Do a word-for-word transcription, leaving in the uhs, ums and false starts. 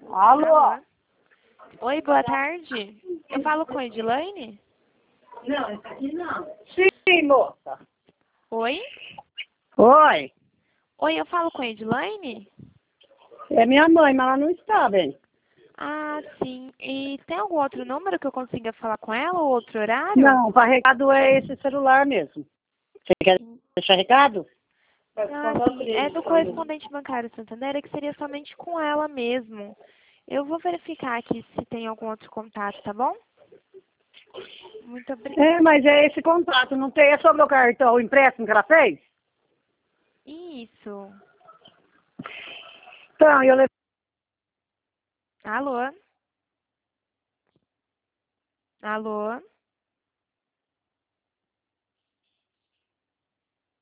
Alô? Alô? Oi, boa tarde. Eu falo com a Edilane? Não, esse aqui não. Sim, moça. Oi? Oi. Oi, eu falo com a Edilane? É minha mãe, mas ela não está, bem. Ah, sim. E tem algum outro número que eu consiga falar com ela ou outro horário? Não, para recado é esse celular mesmo. Você quer deixar recado? Ah, sim. É do correspondente bancário Santander, é que seria somente com ela mesmo. Eu vou verificar aqui se tem algum outro contato, tá bom? Muito obrigada. É, mas é esse contato, não tem? É sobre o cartão, o empréstimo que ela fez? Isso. Então, eu levei. Alô? Alô?